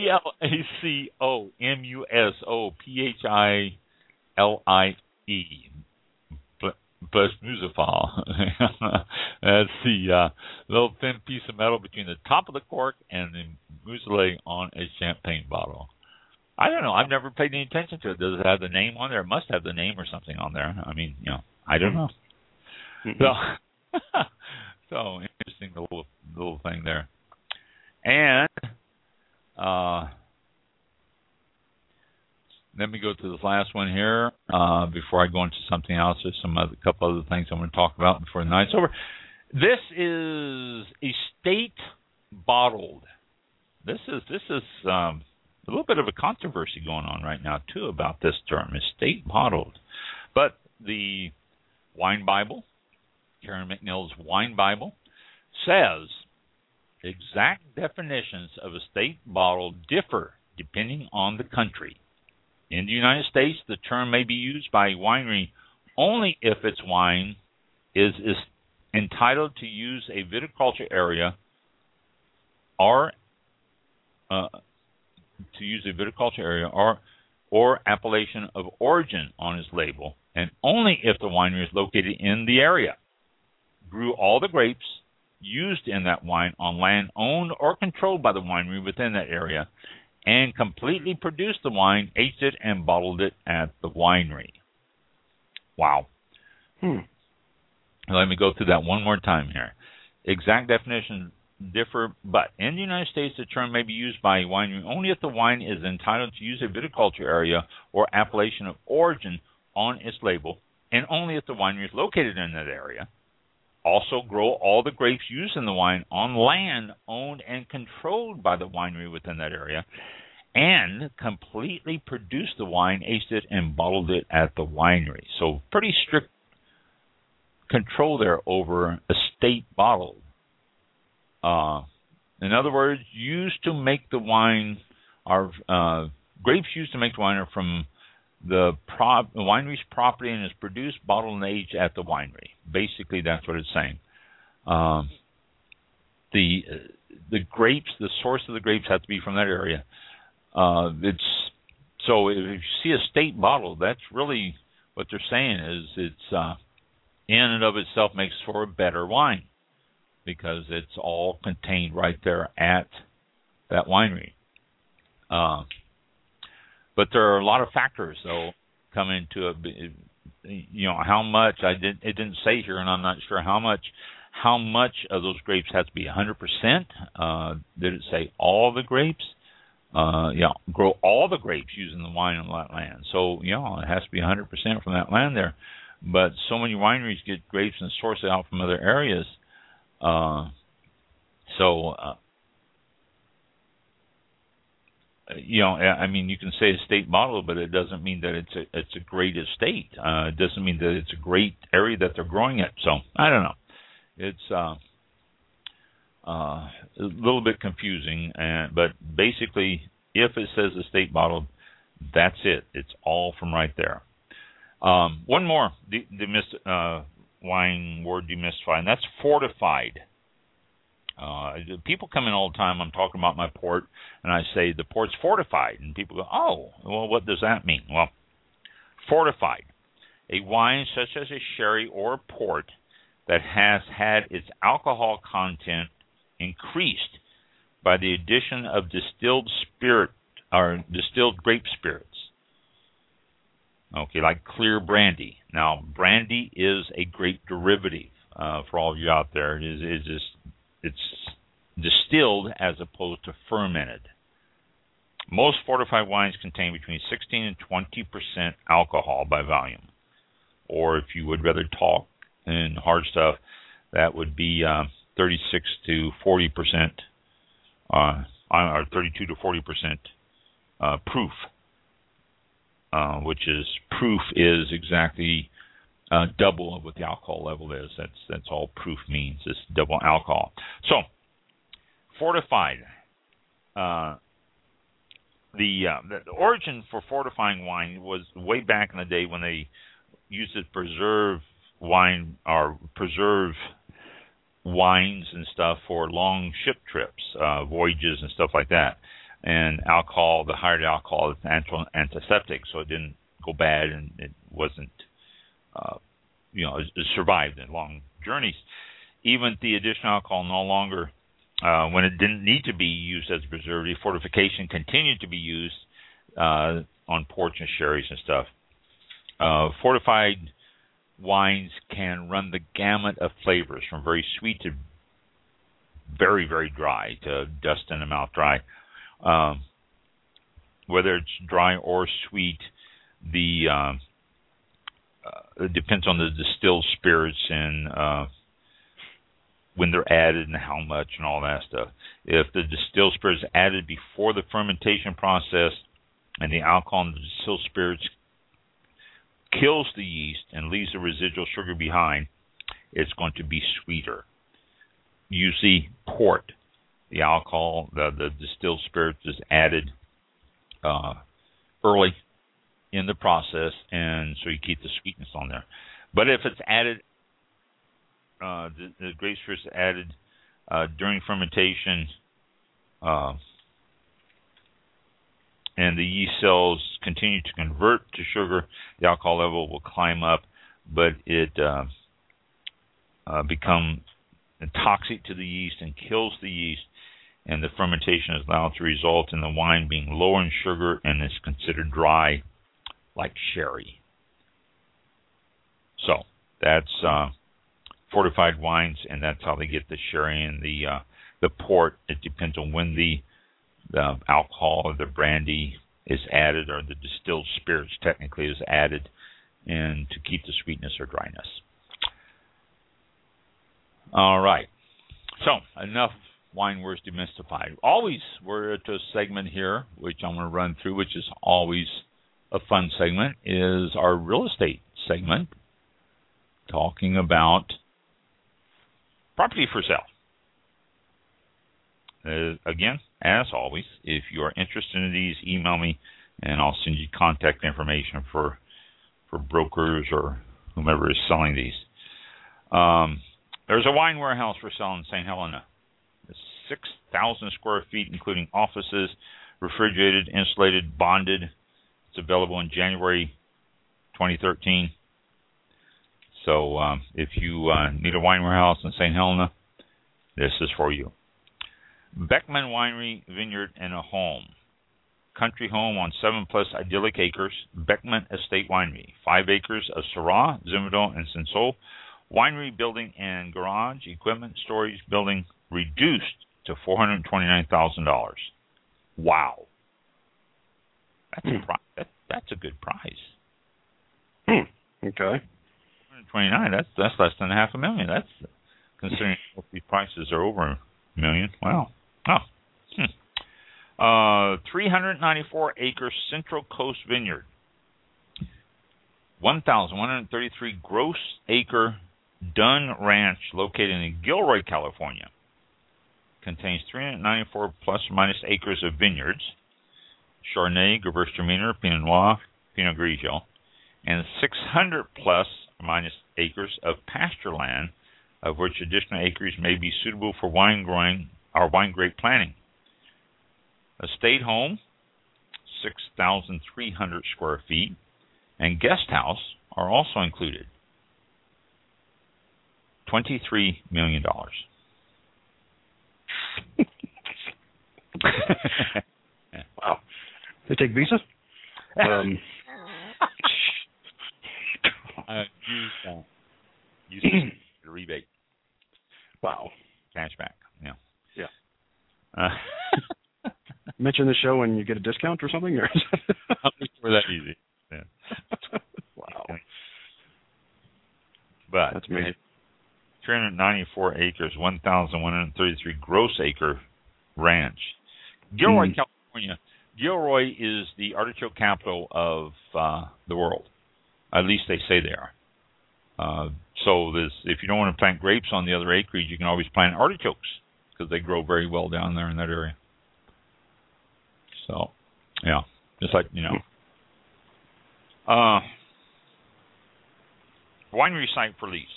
Plasmusophilie. Plasmusophile. That's the little thin piece of metal between the top of the cork and the mucilage on a champagne bottle. I don't know. I've never paid any attention to it. Does it have the name on there? It must have the name or something on there. I mean, I don't know. So interesting little thing there. And let me go to this last one here before I go into something else. There's couple other things I want to talk about before the night's over. This is estate bottled. This is a little bit of a controversy going on right now too about this term, estate bottled. But the Wine Bible, Karen McNeil's Wine Bible, says exact definitions of estate bottled differ depending on the country. In the United States, the term may be used by a winery only if its wine is entitled to use a viticulture area or appellation of origin on its label, and only if the winery is located in the area, grew all the grapes used in that wine on land owned or controlled by the winery within that area, and completely produced the wine, aged it, and bottled it at the winery. Wow. Let me go through that one more time here. Exact definitions differ, but in the United States, the term may be used by a winery only if the wine is entitled to use a viticulture area or appellation of origin on its label, and only if the winery is located in that area. Also grow all the grapes used in the wine on land owned and controlled by the winery within that area, and completely produce the wine, aged it, and bottled it at the winery. So pretty strict control there over estate bottled. In other words, used to make the wine grapes used to make the wine are from the winery's property and is produced, bottled, and aged at the winery. Basically, that's what it's saying. The grapes, the source of the grapes, have to be from that area. So if you see estate bottled, that's really what they're saying is it's in and of itself makes for a better wine because it's all contained right there at that winery. But there are a lot of factors, though, come into it. How much it didn't say here, and I'm not sure how much of those grapes has to be 100%. Did it say all the grapes? Grow all the grapes using the wine on that land. So, it has to be 100% from that land there. But so many wineries get grapes and source it out from other areas. You can say estate bottled, but it doesn't mean that it's a great estate. It doesn't mean that it's a great area that they're growing it. So I don't know. It's a little bit confusing, but basically, if it says estate bottled, that's it. It's all from right there. One more wine word demystified, and that's fortified. People come in all the time. I'm talking about my port, and I say the port's fortified, and people go, "Oh, well, what does that mean?" Well, fortified, a wine such as a sherry or a port that has had its alcohol content increased by the addition of distilled spirit or distilled grape spirits. Okay, like clear brandy. Now, brandy is a grape derivative. For all of you out there, it's distilled as opposed to fermented. Most fortified wines contain between 16 and 20% alcohol by volume. Or if you would rather talk in hard stuff, that would be 36 to 40% or 32 to 40% proof, which is proof is exactly double of what the alcohol level is. That's all proof means. It's double alcohol. So, fortified. The origin for fortifying wine was way back in the day when they used to preserve wine or preserve wines and stuff for long ship trips, voyages and stuff like that. And alcohol, the higher the alcohol, it's antiseptic, so it didn't go bad and it wasn't, it survived in long journeys. Even the additional alcohol no longer, when it didn't need to be used as a preservative, fortification continued to be used on ports and sherries and stuff. Fortified wines can run the gamut of flavors from very sweet to very, very dry, to dust in the mouth dry. Whether it's dry or sweet, it depends on the distilled spirits and when they're added and how much and all that stuff. If the distilled spirits are added before the fermentation process and the alcohol in the distilled spirits kills the yeast and leaves the residual sugar behind, it's going to be sweeter. Usually port, the alcohol, the distilled spirits is added early in the process, and so you keep the sweetness on there. But if it's added, the grape spirits added during fermentation, and the yeast cells continue to convert to sugar, the alcohol level will climb up, but it becomes toxic to the yeast and kills the yeast, and the fermentation is allowed to result in the wine being lower in sugar and is considered dry, like sherry. So that's fortified wines, and that's how they get the sherry and the port. It depends on when the alcohol or the brandy is added, or the distilled spirits technically is added, and to keep the sweetness or dryness. All right. So enough wine words demystified. Always, we're at a segment here, which I'm going to run through, which is always a fun segment, is our real estate segment, talking about property for sale. Again, as always, if you are interested in these, email me, and I'll send you contact information for brokers or whomever is selling these. There's a wine warehouse for sale in St. Helena. It's 6,000 square feet, including offices, refrigerated, insulated, bonded. It's available in January 2013. So if you need a wine warehouse in St. Helena, this is for you. Beckman Winery, Vineyard, and a Home. Country home on 7+ idyllic acres. Beckman Estate Winery. 5 acres of Syrah, Zinfandel, and Cinsault. Winery building and garage, equipment, storage building reduced to $429,000. Wow. That's a good price. Okay. 29. That's less than $500,000. That's considering these prices are over $1 million. Wow. Oh. 394 acre Central Coast Vineyard. 1,133 gross acre Dunn Ranch located in Gilroy, California. Contains 394 plus or minus acres of vineyards, Chardonnay, Gewürztraminer, Pinot Noir, Pinot Grigio, and 600 plus or minus acres of pasture land, of which additional acreage may be suitable for wine growing or wine grape planting. Estate home, 6,300 square feet, and guest house are also included. $23 million. Wow. They take Visa? Use the rebate. Wow. Cashback. Yeah. Yeah. Mention the show and you get a discount or something? Or I'm sure that easy. Yeah. Wow. But that's amazing. 394 acres, 1,133 gross acre ranch Gilroy, California. Gilroy is the artichoke capital of the world. At least they say they are. So if you don't want to plant grapes on the other acreage, you can always plant artichokes because they grow very well down there in that area. So, yeah, just like, winery site for lease.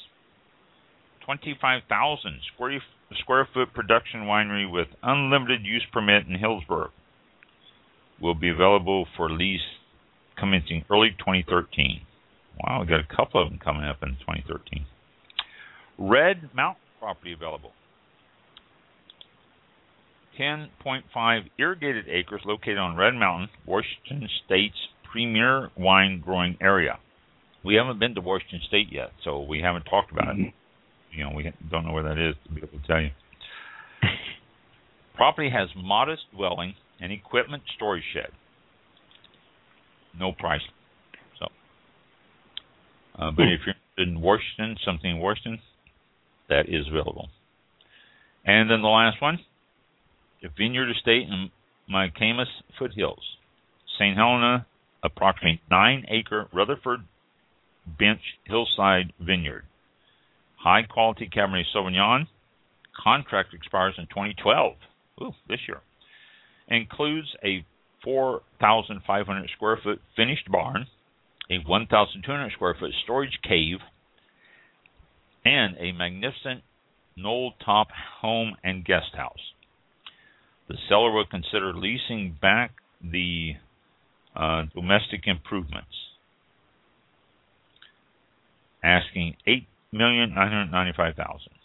25,000 square foot production winery with unlimited use permit in Hillsborough will be available for lease commencing early 2013. Wow, we got a couple of them coming up in 2013. Red Mountain property available. 10.5 irrigated acres located on Red Mountain, Washington State's premier wine growing area. We haven't been to Washington State yet, so we haven't talked about it. We don't know where that is to be able to tell you. Property has modest dwelling and equipment storage shed. No price. So, but if you're interested in Washington, something in Washington, that is available. And then the last one, the Vineyard Estate in Michamis Foothills, St. Helena, approximately 9-acre Rutherford Bench Hillside Vineyard. High quality Cabernet Sauvignon. Contract expires in 2012. This year. Includes a 4,500 square foot finished barn, a 1,200 square foot storage cave, and a magnificent knoll top home and guest house. The seller will consider leasing back the domestic improvements, asking $8,995,000.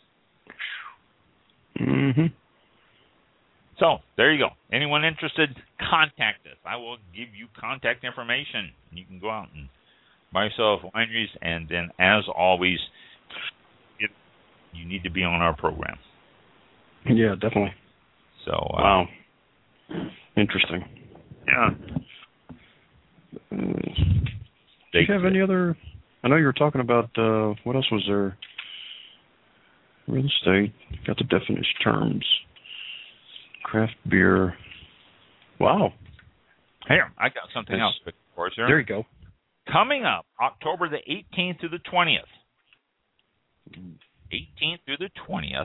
Mm-hmm. So there you go. Anyone interested, contact us. I will give you contact information. You can go out and buy yourself wineries, and then, as always, you need to be on our program. Yeah, definitely. So wow, interesting. Yeah. Do you have any other? I know you were talking about what else was there? Real estate. Got the definition terms. Craft beer. Wow. Here, I got something else for us here. There you go. Coming up, October the 18th through the 20th. 18th through the 20th.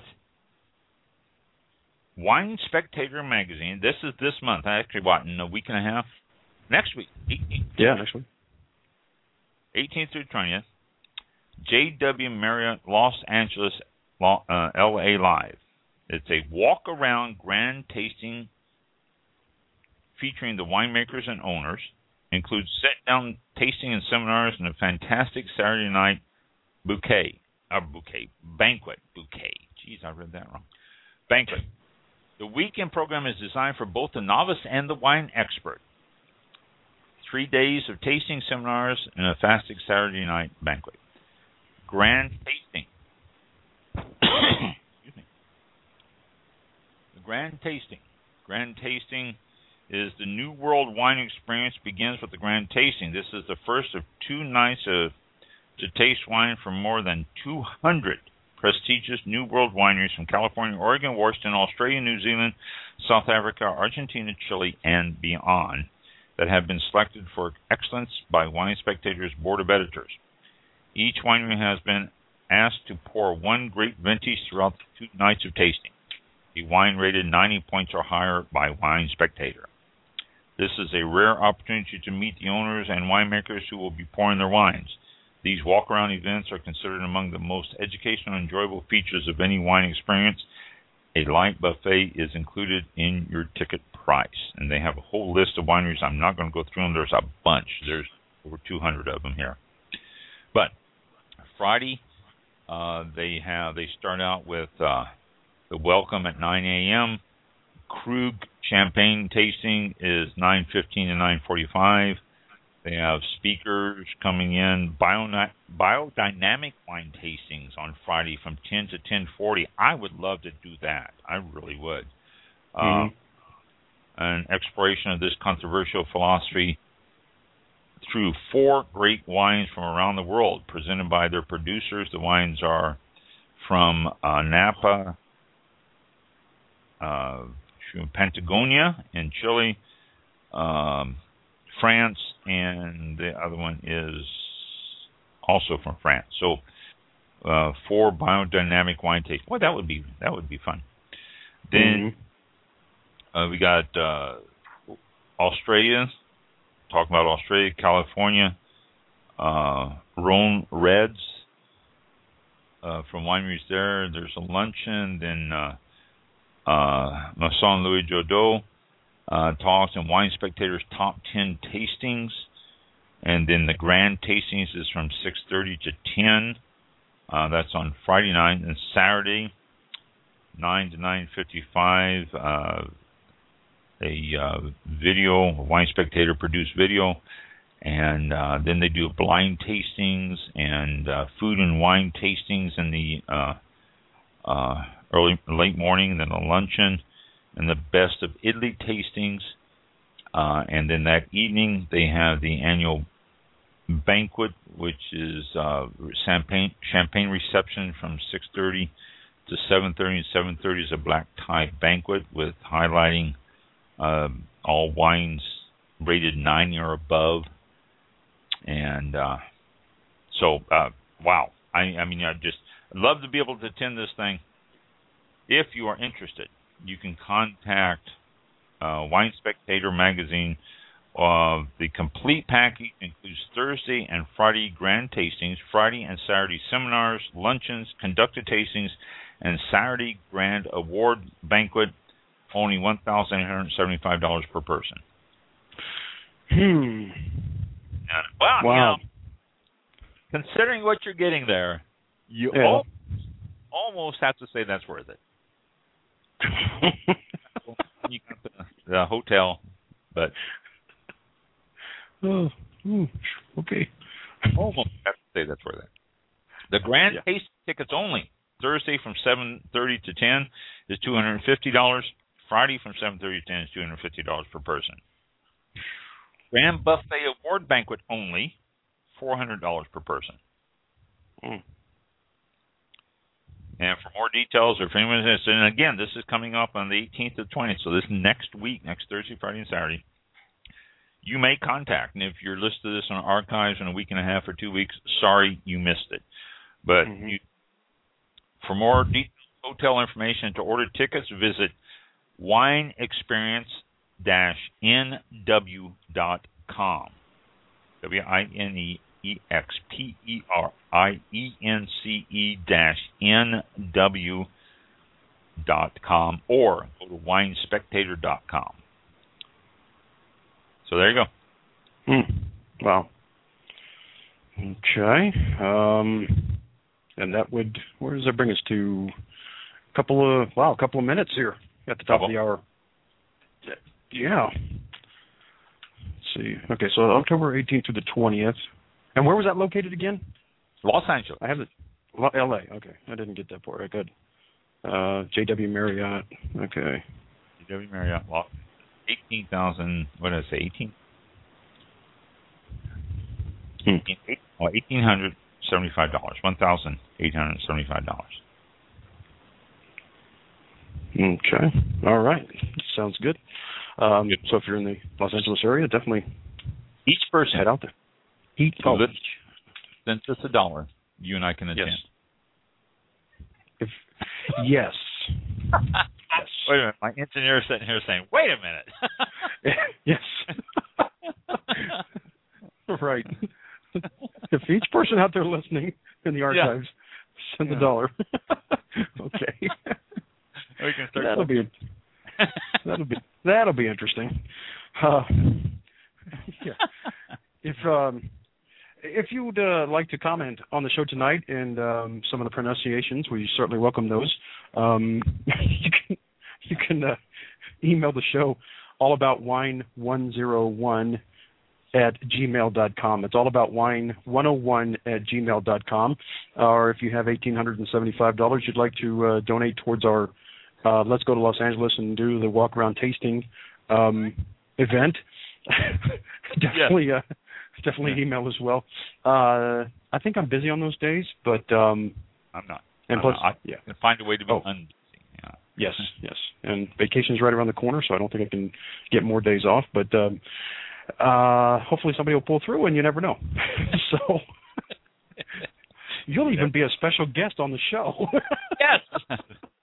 Wine Spectator magazine. This is this month. Actually, in a week and a half? Next week. 18th. Yeah, next week. 18th through 20th. J.W. Marriott Los Angeles, L.A. Live. It's a walk-around grand tasting featuring the winemakers and owners. Includes sit-down tasting and seminars and a fantastic Saturday night banquet. Jeez, I read that wrong. Banquet. The weekend program is designed for both the novice and the wine expert. 3 days of tasting seminars and a fantastic Saturday night banquet. Grand tasting. Excuse me. The grand tasting. Grand tasting is the New World wine experience. Begins with the grand tasting. This is the first of 2 nights to taste wine from more than 200 prestigious New World wineries from California, Oregon, Washington, Australia, New Zealand, South Africa, Argentina, Chile, and beyond, that have been selected for excellence by Wine Spectator's Board of Editors. Each winery has been asked to pour one grape vintage throughout the 2 nights of tasting. A wine rated 90 points or higher by Wine Spectator. This is a rare opportunity to meet the owners and winemakers who will be pouring their wines. These walk-around events are considered among the most educational and enjoyable features of any wine experience. A light buffet is included in your ticket price. And they have a whole list of wineries. I'm not going to go through them. There's a bunch. There's over 200 of them here. But Friday, they start out with the welcome at 9 a.m. Krug champagne tasting is 9:15 to 9:45. They have speakers coming in, biodynamic wine tastings on Friday from 10 to 10:40. I would love to do that. I really would. An exploration of this controversial philosophy through 4 great wines from around the world, presented by their producers. The wines are from Napa, Patagonia in Chile, France, and the other one is also from France. So 4 biodynamic wine tasting. Boy, that would be fun. Then we got Australia. Talking about Australia, California, Rhone Reds from wineries there. There's a luncheon. Then Maison Louis Jodot talks and Wine Spectator's top 10 tastings. And then the grand tastings is from 6:30 to 10. That's on Friday night. And Saturday, 9 to 9:55, a video, a Wine Spectator produced video. And then they do blind tastings and food and wine tastings in the late morning, then a luncheon, and the best of Italy tastings. And then that evening they have the annual banquet, which is champagne reception from 6:30 to 7:30, and 7:30 is a black tie banquet with highlighting all wines rated 9 or above. And wow. I mean, I'd love to be able to attend this thing. If you are interested, you can contact Wine Spectator magazine. The complete package includes Thursday and Friday grand tastings, Friday and Saturday seminars, luncheons, conducted tastings, and Saturday grand award banquet. Only $1,875 per person. Well, wow. You know, considering what you're getting there, you almost have to say that's worth it. You got the hotel, but okay. Almost have to say that's worth it. The grand taste tickets only, Thursday from 7:30 to 10 is $250. Friday from 7:30 to 10 is $250 per person. Grand buffet award banquet only, $400 per person. And for more details, or if anyone's interested, and again, this is coming up on the 18th to 20th, so this next week, next Thursday, Friday, and Saturday, you may contact. And if you're listed to this on archives in a week and a half or 2 weeks, sorry you missed it. But for more detailed hotel information, to order tickets, visit wineexperience-nw.com. wineexperience-nw.com, or go to winespectator.com. So there you go. Wow. Okay. And that would, where does that bring us to? A couple of minutes here at the top of the hour. Yeah. Let's see. Okay, so October 18th to the 20th. And where was that located again? Los Angeles. I have it. L.A. Okay, I didn't get that part. I could. JW Marriott. Okay. JW Marriott. Well, 18,000. What did I say? 18. $1,875. $1,875. Okay. All right. Sounds good. So if you're in the Los Angeles area, definitely each person head out there. Since it's $1, you and I can attend. Yes. Wait a minute. My engineer is sitting here saying, wait a minute. Yes. Right. If each person out there listening in the archives send $1. Okay. We can start that'll be interesting. If you would like to comment on the show tonight and some of the pronunciations, we certainly welcome those. You can email the show allaboutwine101 at gmail.com. It's allaboutwine101 at gmail.com. Or if you have $1,875 you'd like to donate towards our Let's Go to Los Angeles and do the walk around tasting event, definitely email as well. I think I'm busy on those days, but I'm not. And plus, I can find a way to be unbusy. Yes. And vacation's right around the corner, so I don't think I can get more days off. But hopefully somebody will pull through, and you never know. So you'll even be a special guest on the show. Yes.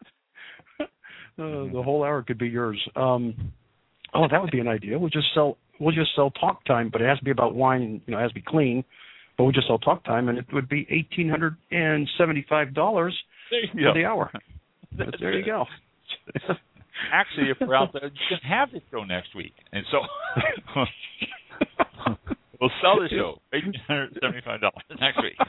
The whole hour could be yours. That would be an idea. We'll just sell talk time, but it has to be about wine. It has to be clean. But we'll just sell talk time, and it would be $1,875 for the hour. There you go. Actually, if we're out there, you can have the show next week, and so we'll sell the show $1,875 next week.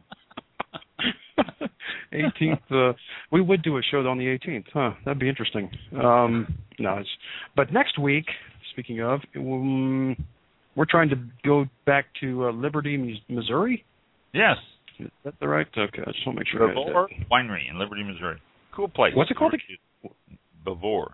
18th. We would do a show on the 18th. Huh? That'd be interesting. But next week, speaking of, we're trying to go back to Liberty, Missouri. Yes. Is that the right? Okay, I just want to make sure. Bavor Winery in Liberty, Missouri. Cool place. What's it called? Bavor.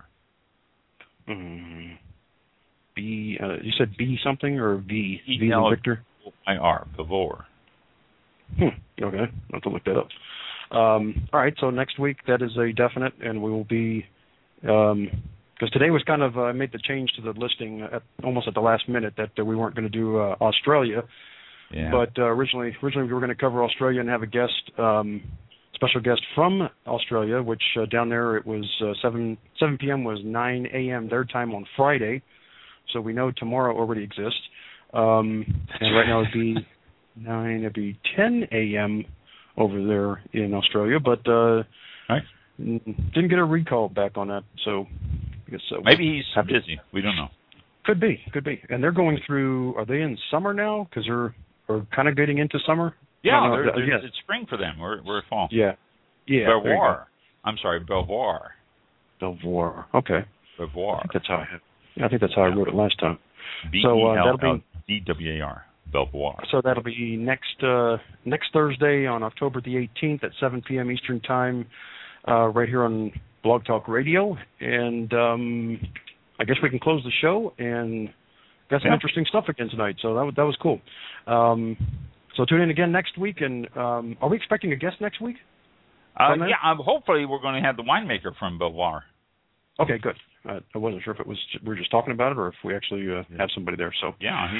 You said B something or V? V and Victor? I-R. Bavor. Okay, I'll have to look that up. All right, so next week that is a definite, and we will be because today was kind of I made the change to the listing almost at the last minute that we weren't going to do Australia, but originally we were going to cover Australia and have a guest, special guest from Australia, which down there it was 7 p.m. was 9 a.m. their time on Friday, so we know tomorrow already exists, and right now it'd be 10 a.m. over there in Australia, but didn't get a recall back on that, so I guess maybe he's busy. We don't know. Could be. And they're going through. Are they in summer now? Because we're kind of getting into summer. Yeah, it's spring for them. We're fall. Yeah. Belvoir. I'm sorry, Belvoir. Belvoir. Okay. Belvoir. I think that's how I wrote it last time. B-E-L-L-D-W-A-R. Belvoir. So that'll be next Thursday on October the 18th at 7 p.m. Eastern Time, right here on Blog Talk Radio. And I guess we can close the show and got some interesting stuff again tonight. So that was cool. So tune in again next week. And are we expecting a guest next week? Hopefully we're going to have the winemaker from Belvoir. Okay, good. I wasn't sure if we were just talking about it or if we actually have somebody there. So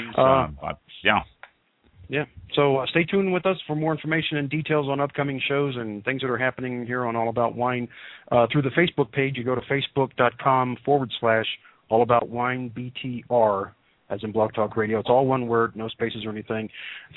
Yeah. So stay tuned with us for more information and details on upcoming shows and things that are happening here on All About Wine through the Facebook page. You go to facebook.com/allaboutwinebtr, as in Blog Talk Radio. It's all one word, no spaces or anything.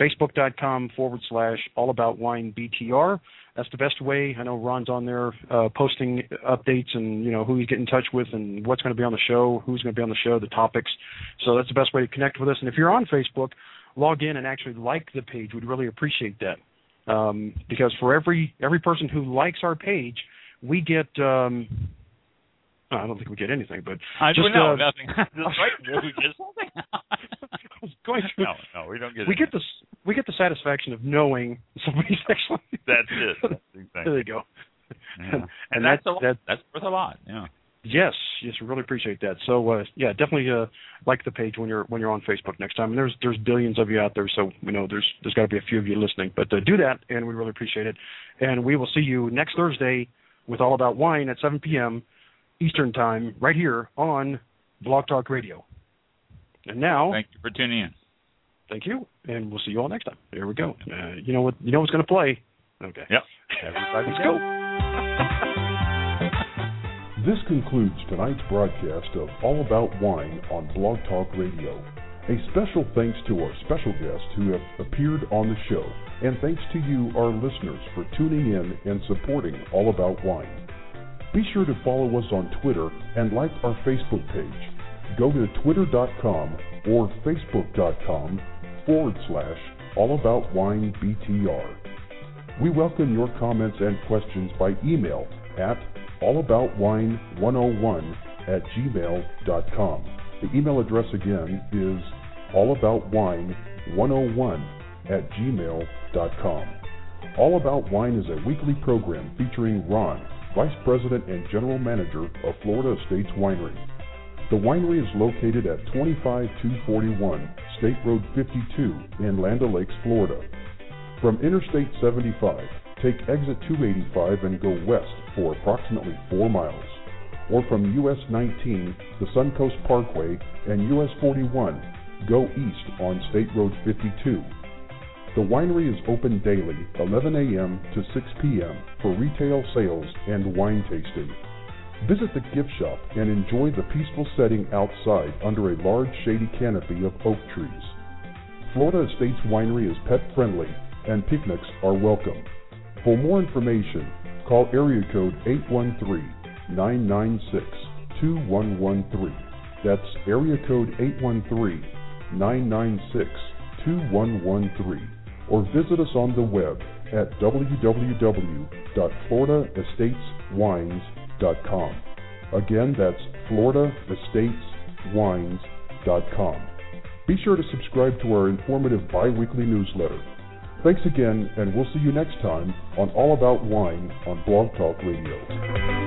Facebook.com/allaboutwinebtr. That's the best way. I know Ron's on there posting updates and, who he's getting in touch with and what's going to be on the show, who's going to be on the show, the topics. So that's the best way to connect with us. And if you're on Facebook, log in and actually like the page. We'd really appreciate that. Because for every person who likes our page, we get I don't think we get anything, but nothing. We get something. No, we don't get. We get the satisfaction of knowing somebody's actually. That's it. Exactly. There you go. Yeah. And that's worth a lot. Yeah. Yes, we really appreciate that. So definitely like the page when you're on Facebook next time. And there's billions of you out there, so we know there's got to be a few of you listening. But do that, and we really appreciate it. And we will see you next Thursday with All About Wine at 7 p.m. Eastern Time, right here on Blog Talk Radio. And now, thank you for tuning in. Thank you, and we'll see you all next time. Here we go. You know what's going to play. Okay. Yep. Everybody, let's go. This concludes tonight's broadcast of All About Wine on Blog Talk Radio. A special thanks to our special guests who have appeared on the show, and thanks to you, our listeners, for tuning in and supporting All About Wine. Be sure to follow us on Twitter and like our Facebook page. Go to twitter.com or facebook.com/allaboutwinebtr. We welcome your comments and questions by email at allaboutwine101@gmail.com. The email address again is allaboutwine101@gmail.com. All About Wine is a weekly program featuring Ron, Vice President and General Manager of Florida Estates Winery. The winery is located at 25241 State Road 52 in Land O'Lakes, Florida. From Interstate 75, take exit 285 and go west for approximately 4 miles. or from US 19, the Suncoast Parkway, and US 41, go east on State Road 52. The winery is open daily, 11 a.m. to 6 p.m. for retail sales and wine tasting. Visit the gift shop and enjoy the peaceful setting outside under a large shady canopy of oak trees. Florida Estates Winery is pet friendly and picnics are welcome. For more information, call area code 813-996-2113. That's area code 813-996-2113. Or visit us on the web at www.floridaestateswines.com. Again, that's floridaestateswines.com. Be sure to subscribe to our informative bi-weekly newsletter. Thanks again, and we'll see you next time on All About Wine on Blog Talk Radio.